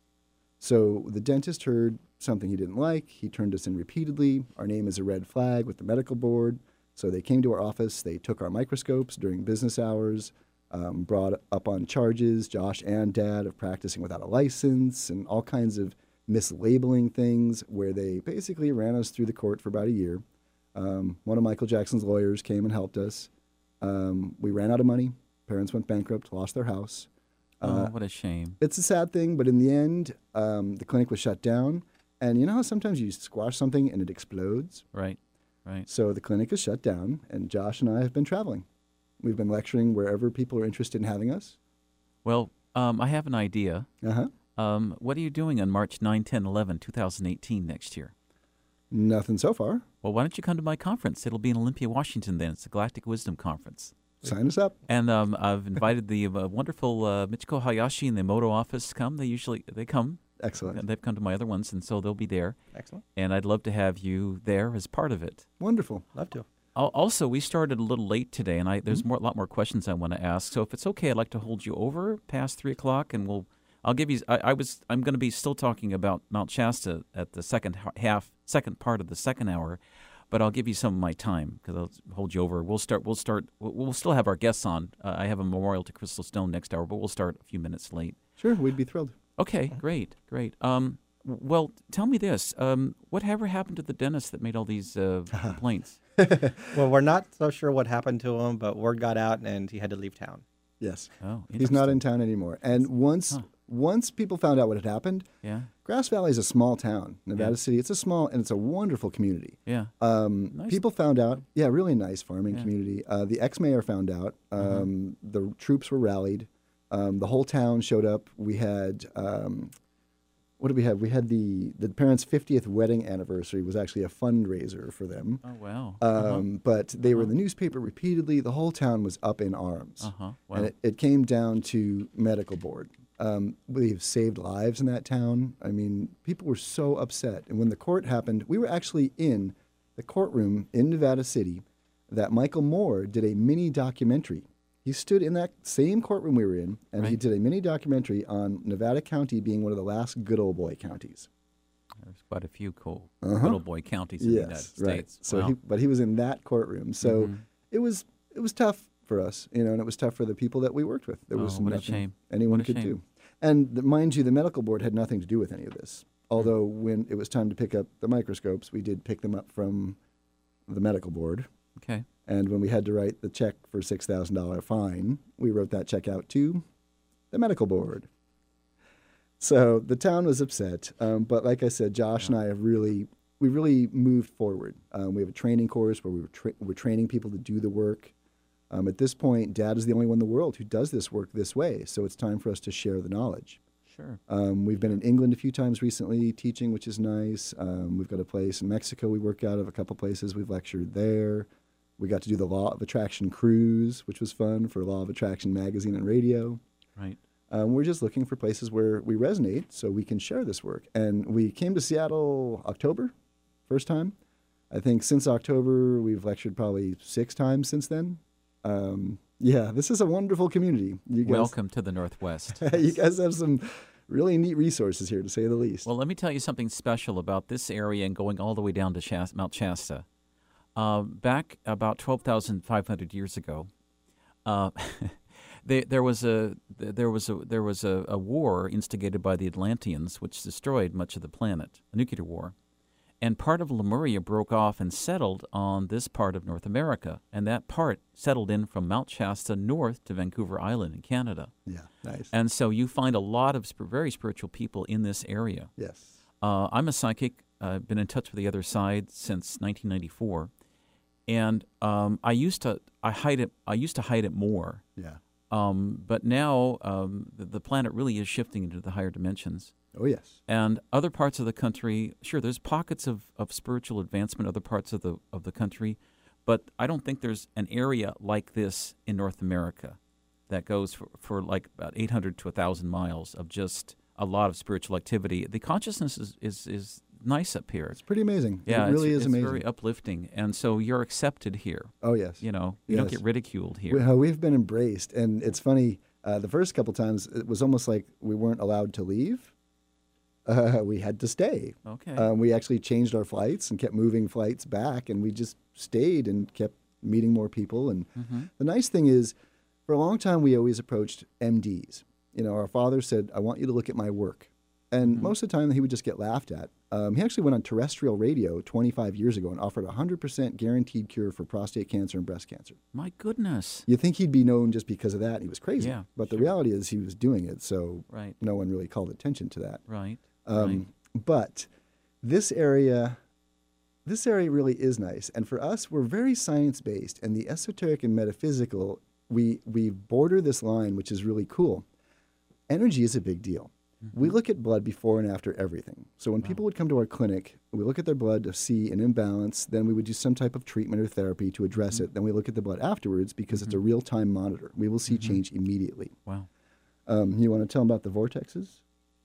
So the dentist heard something he didn't like. He turned us in repeatedly. Our name is a red flag with the medical board. So they came to our office. They took our microscopes during business hours, brought up on charges, Josh and Dad, of practicing without a license and all kinds of mislabeling things where they basically ran us through the court for about a year. One of Michael Jackson's lawyers came and helped us. We ran out of money. Parents went bankrupt, lost their house. Oh, what a shame. It's a sad thing, but in the end, the clinic was shut down. And you know how sometimes you squash something and it explodes? Right. Right. So the clinic is shut down, and Josh and I have been traveling. We've been lecturing wherever people are interested in having us. Well, I have an idea. Uh-huh. What are you doing on March 9, 10, 11, 2018 next year? Nothing so far. Well, why don't you come to my conference? It'll be in Olympia, Washington then. It's the Galactic Wisdom Conference. Sign us up. And I've invited the wonderful Michiko Hayashi in the Emoto office to come. They come. Excellent. They've come to my other ones, and so they'll be there. Excellent. And I'd love to have you there as part of it. Wonderful. Love to. Also, we started a little late today, and there's a lot more questions I want to ask. So if it's okay, I'd like to hold you over past 3 o'clock, and I'll give you. I'm going to be still talking about Mount Shasta at the second part of the second hour, but I'll give you some of my time because I'll hold you over. We'll still have our guests on. I have a memorial to Crystal Stone next hour, but we'll start a few minutes late. Sure, we'd be thrilled. Okay, great. Well, tell me this. Whatever happened to the dentist that made all these complaints? Well, we're not so sure what happened to him, but word got out and he had to leave town. Yes. Oh, He's not in interesting. town anymore. And once people found out what had happened, Yeah, Grass Valley is a small town, Nevada Yeah. City. It's a small, and it's a wonderful community. yeah. Nice. People found out, really nice farming Yeah. community. The ex-mayor found out. The troops were rallied. The whole town showed up. We had, what did we have? We had the parents' 50th wedding anniversary was actually a fundraiser for them. Oh, wow. But they were in the newspaper repeatedly. The whole town was up in arms. Wow. And it came down to medical board. We've saved lives in that town. I mean, people were so upset. And when the court happened, we were actually in the courtroom in Nevada City that Michael Moore did a mini documentary. He stood in that same courtroom we were in, and he Right. did a mini documentary on Nevada County being one of the last good old boy counties. There's quite a few cool little boy counties in the United Yes, right. States. So, Wow. but he was in that courtroom. So Mhm. it was tough for us, and it was tough for the people that we worked with. There was Oh, what a nothing shame. anyone What a could shame. do. And mind you, the medical board had nothing to do with any of this. Although when it was time to pick up the microscopes, we did pick them up from the medical board. Okay. And when we had to write the check for $6,000 fine, we wrote that check out to the medical board. So the town was upset. But like I said, Josh and I have really moved forward. We have a training course where we're training people to do the work. At this point, Dad is the only one in the world who does this work this way. So it's time for us to share the knowledge. Sure. We've been in England a few times recently teaching, which is nice. We've got a place in Mexico we work out of, a couple places we've lectured there. We got to do the Law of Attraction cruise, which was fun for Law of Attraction magazine and radio. Right. We're just looking for places where we resonate so we can share this work. And we came to Seattle October, first time. I think since October, we've lectured probably 6 times since then. This is a wonderful community. You guys, Welcome to the Northwest. you guys have some really neat resources here, to say the least. Well, let me tell you something special about this area and going all the way down to Mount Shasta. Back about 12,500 years ago, there was a war instigated by the Atlanteans, which destroyed much of the planet, a nuclear war. And part of Lemuria broke off and settled on this part of North America, and that part settled in from Mount Shasta north to Vancouver Island in Canada. Yeah, nice. And so you find a lot of very spiritual people in this area. Yes. I'm a psychic. I've been in touch with the other side since 1994, and I used to hide it more. Yeah. But now the planet really is shifting into the higher dimensions. Oh, yes. And other parts of the country, sure, there's pockets of spiritual advancement, other parts of the country, but I don't think there's an area like this in North America that goes for like about 800 to 1,000 miles of just a lot of spiritual activity. The consciousness is nice up here. It's pretty amazing. Yeah, it really is it's amazing. very uplifting, and so you're accepted here. Oh, yes. You know, you don't Yes. get ridiculed here. We've been embraced, and it's funny. The first couple times, it was almost like we weren't allowed to leave. We had to stay. Okay. We actually changed our flights and kept moving flights back, and we just stayed and kept meeting more people. And the nice thing is, for a long time, we always approached MDs. You know, our father said, "I want you to look at my work." And most of the time, he would just get laughed at. He actually went on terrestrial radio 25 years ago and offered a 100% guaranteed cure for prostate cancer and breast cancer. My goodness. You'd think he'd be known just because of that. He was crazy. Yeah, but the reality is he was doing it, so Right. no one really called attention to that. Right. Right. But this area really is nice. And for us, we're very science-based. And the esoteric and metaphysical, we border this line, which is really cool. Energy is a big deal. We look at blood before and after everything. So when people would come to our clinic, we look at their blood to see an imbalance. Then we would do some type of treatment or therapy to address it. Then we look at the blood afterwards because it's a real-time monitor. We will see change immediately. Wow. You want to tell them about the vortexes?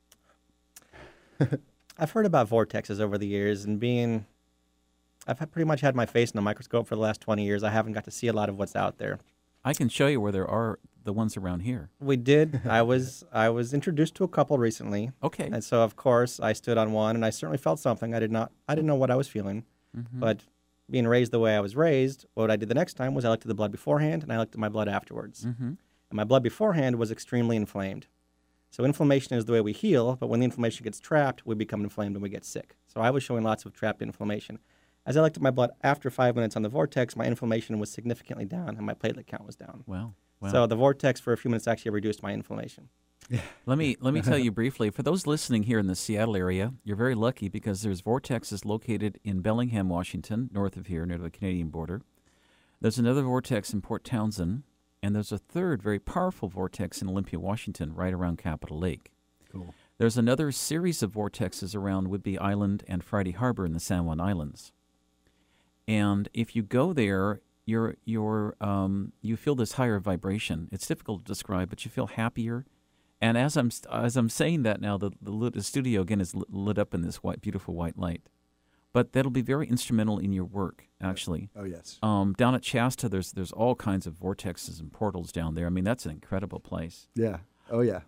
I've heard about vortexes over the years, and I've pretty much had my face in a microscope for the last 20 years. I haven't got to see a lot of what's out there. I can show you where there are the ones around here. We did. I was introduced to a couple recently, Okay. and so of course I stood on one, and I certainly felt something. I didn't know what I was feeling, but being raised the way I was raised, what I did the next time was I looked at the blood beforehand, and I looked at my blood afterwards. And my blood beforehand was extremely inflamed. So inflammation is the way we heal, but when the inflammation gets trapped, we become inflamed and we get sick. So I was showing lots of trapped inflammation. As I looked at my blood after 5 minutes on the vortex, my inflammation was significantly down and my platelet count was down. Wow. Wow. So the vortex for a few minutes actually reduced my inflammation. Let me tell you briefly. For those listening here in the Seattle area, you're very lucky because there's vortexes located in Bellingham, Washington, north of here, near the Canadian border. There's another vortex in Port Townsend, and there's a third very powerful vortex in Olympia, Washington, right around Capitol Lake. Cool. There's another series of vortexes around Whidbey Island and Friday Harbor in the San Juan Islands. And if you go there, you feel this higher vibration. It's difficult to describe, but you feel happier. And as I'm saying that now, the studio again is lit up in this beautiful white light. But that'll be very instrumental in your work, actually. Oh, yes. Down at Shasta, there's all kinds of vortexes and portals down there. I mean, that's an incredible place. Yeah. Oh, yeah.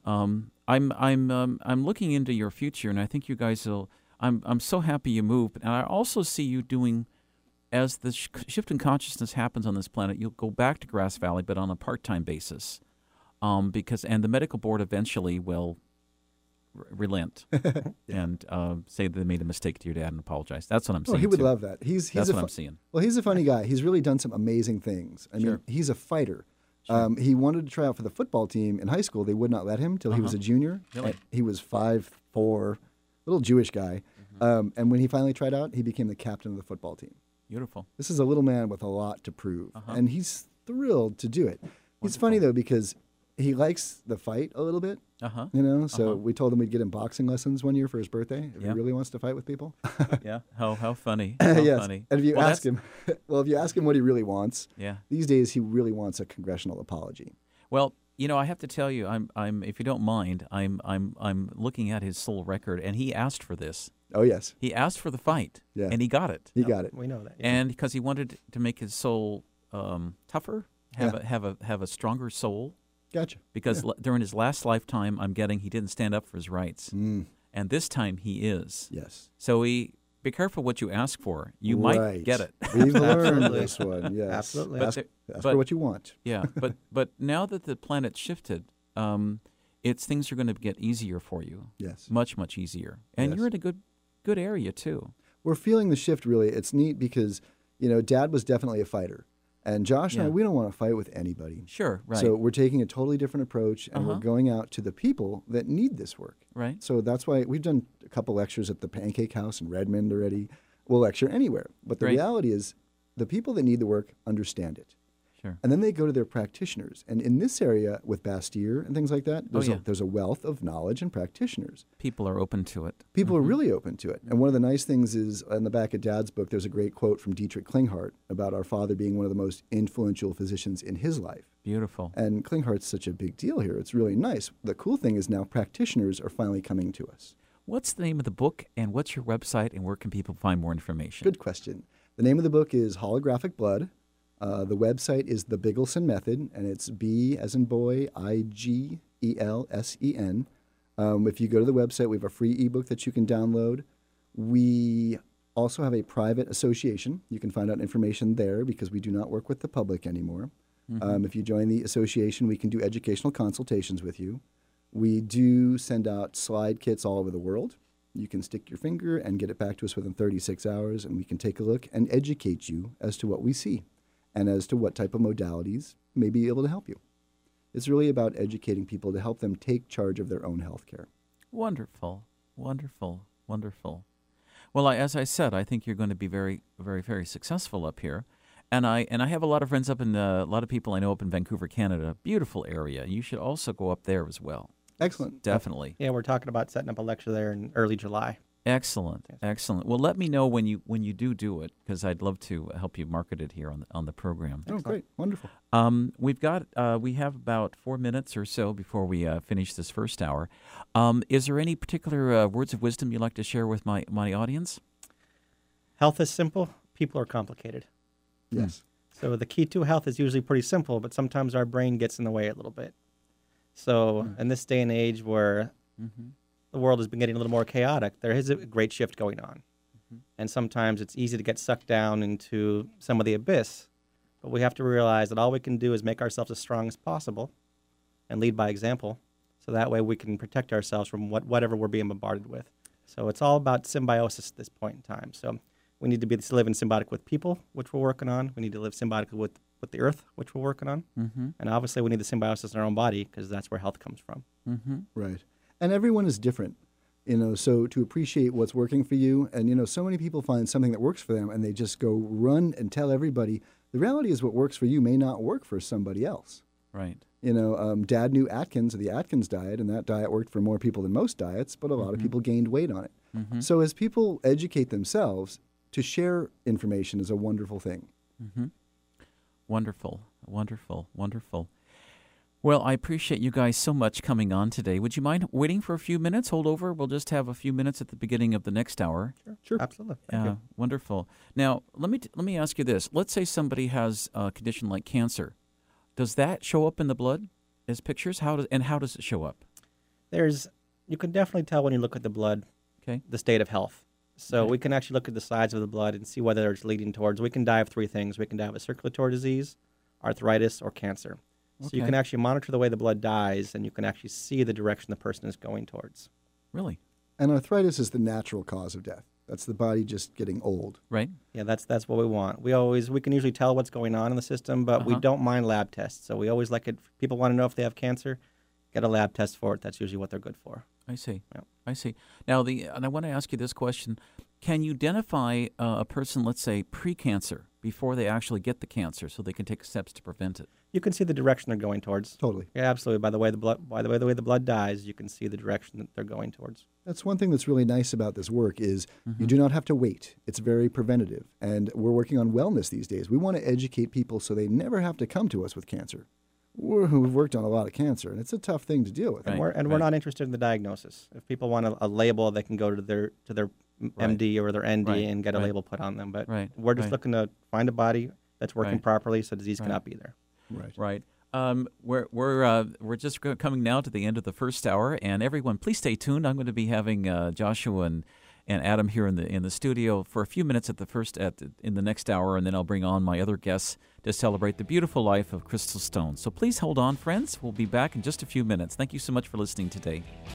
I'm looking into your future, and I think you guys will. I'm so happy you moved, and I also see you doing, as the shift in consciousness happens on this planet, you'll go back to Grass Valley, but on a part-time basis, because the medical board eventually will relent and say they made a mistake to your dad and apologize. That's what I'm saying. Oh, he would too. love that. That's That's what I'm seeing. Well, he's a funny guy. He's really done some amazing things. I mean, he's a fighter. He wanted to try out for the football team in high school. They would not let him till he was a junior. Really? He was 5'4", little Jewish guy. And when he finally tried out, he became the captain of the football team. Beautiful. This is a little man with a lot to prove, and he's thrilled to do it. It's funny, though, because he likes the fight a little bit, you know, so we told him we'd get him boxing lessons one year for his birthday if he really wants to fight with people. Yeah. How funny. How Yes. funny. And if you ask him, if you ask him what he really wants, Yeah. these days he really wants a congressional apology. Well, you know, I have to tell you, I'm if you don't mind, I'm looking at his soul record, and he asked for this. Oh, yes. He asked for the fight, Yeah. and he got it. He got it. We know that. yeah. And because he wanted to make his soul tougher, have a stronger soul. Gotcha. Because during his last lifetime, I'm getting he didn't stand up for his rights, Mm. and this time he is. Yes. So he be careful what you ask for. You might Right. get it. We've learned Absolutely. this one. Yes. Absolutely. But Ask, there- ask but- for what you want. Yeah, but now that the planet's shifted, things are going to get easier for you, Yes. much easier, and Yes. you're in a good area too. We're feeling the shift, really. It's neat because, Dad was definitely a fighter. And Josh and I, Yeah. we don't want to fight with anybody. Sure, right, So we're taking a totally different approach, and we're Uh-huh. going out to the people that need this work. right. So that's why we've done a couple lectures at the Pancake House in Redmond already. We'll lecture anywhere. But the Right. reality is the people that need the work understand it. Sure. And then they go to their practitioners. And in this area with Bastyr and things like that, yeah. there's a wealth of knowledge and practitioners. People are open to it. People are really open to it. And one of the nice things is in the back of Dad's book, there's a great quote from Dietrich Klinghardt about our father being one of the most influential physicians in his life. Beautiful. And Klinghardt's such a big deal here. It's really nice. The cool thing is now practitioners are finally coming to us. What's the name of the book, and what's your website, and where can people find more information? Good question. The name of the book is Holographic Blood. The website is The Bigelsen Method, and it's B as in boy, IGELSEN. If you go to the website, we have a free ebook that you can download. We also have a private association. You can find out information there because we do not work with the public anymore. If you join the association, we can do educational consultations with you. We do send out slide kits all over the world. You can stick your finger and get it back to us within 36 hours, and we can take a look and educate you as to what we see and as to what type of modalities may be able to help you. It's really about educating people to help them take charge of their own health care. Wonderful, wonderful, wonderful. Well, as I said, I think you're going to be very, very, very successful up here. And I have a lot of friends up in a lot of people I know up in Vancouver, Canada. Beautiful area. You should also go up there as well. Excellent. Definitely. Yeah, we're talking about setting up a lecture there in early July. Excellent, excellent. Well, let me know when you do it, because I'd love to help you market it here on the program. Oh, great. Wonderful. We have about 4 minutes or so before we finish this first hour. Is there any particular words of wisdom you'd like to share with my audience? Health is simple. People are complicated. Yes. So the key to health is usually pretty simple, but sometimes our brain gets in the way a little bit. So in this day and age where the world has been getting a little more chaotic, there is a great shift going on. And sometimes it's easy to get sucked down into some of the abyss. But we have to realize that all we can do is make ourselves as strong as possible and lead by example. So that way we can protect ourselves from whatever we're being bombarded with. So it's all about symbiosis at this point in time. So we need to live in symbiotic with people, which we're working on. We need to live symbiotically with the earth, which we're working on. And obviously we need the symbiosis in our own body because that's where health comes from. Right. And everyone is different, so to appreciate what's working for you. And, so many people find something that works for them and they just go run and tell everybody. The reality is what works for you may not work for somebody else. Right. Dad knew Atkins, or the Atkins diet, and that diet worked for more people than most diets, but a lot of people gained weight on it. So as people educate themselves, to share information is a wonderful thing. Wonderful, wonderful, wonderful. Well, I appreciate you guys so much coming on today. Would you mind waiting for a few minutes? Hold over. We'll just have a few minutes at the beginning of the next hour. Sure. Absolutely. Thank you. Wonderful. Now, let me ask you this. Let's say somebody has a condition like cancer. Does that show up in the blood as pictures? How does it show up? You can definitely tell when you look at the blood, Okay. the state of health. So Okay. we can actually look at the sides of the blood and see whether it's leading towards. We can die of three things. We can die of a circulatory disease, arthritis, or cancer. So you Okay. can actually monitor the way the blood dies, and you can actually see the direction the person is going towards. Really? And arthritis is the natural cause of death. That's the body just getting old. Right? Yeah, that's what we want. We can usually tell what's going on in the system, but we don't mind lab tests. So we always like it. People want to know if they have cancer, get a lab test for it. That's usually what they're good for. I see. Yeah. I see. Now, and I want to ask you this question. Can you identify a person, let's say, pre-cancer, before they actually get the cancer, so they can take steps to prevent it? You can see the direction they're going towards. Totally. Yeah, absolutely. By the way the blood dies, you can see the direction that they're going towards. That's one thing that's really nice about this work is you do not have to wait. It's very preventative. And we're working on wellness these days. We want to educate people so they never have to come to us with cancer. We've worked on a lot of cancer, and it's a tough thing to deal with. Right. We're not interested in the diagnosis. If people want a label, they can go to their MD or their ND Right. and get a Right. label put on them. But Right. we're just Right. looking to find a body that's working Right. properly, so disease Right. cannot be there. Right. Right. We're just coming now to the end of the first hour, and everyone, please stay tuned. I'm going to be having Joshua and Adam here in the studio for a few minutes in the next hour, and then I'll bring on my other guests to celebrate the beautiful life of Crystal Stone. So please hold on, friends. We'll be back in just a few minutes. Thank you so much for listening today.